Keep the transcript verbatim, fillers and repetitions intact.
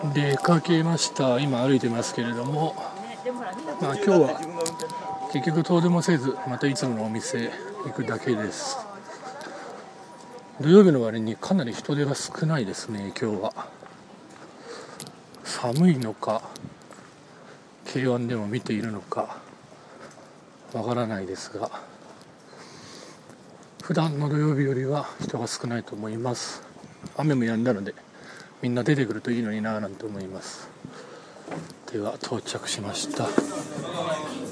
出かけました。今歩いてますけれども、まあ、今日は結局遠出もせず、またいつものお店行くだけです。土曜日の割にかなり人出が少ないですね。今日は寒いのか ケーワン でも見ているのかわからないですが、普段の土曜日よりは人が少ないと思います。雨も止んだのでみんな出てくるといいのになぁなんて思います。では到着しました。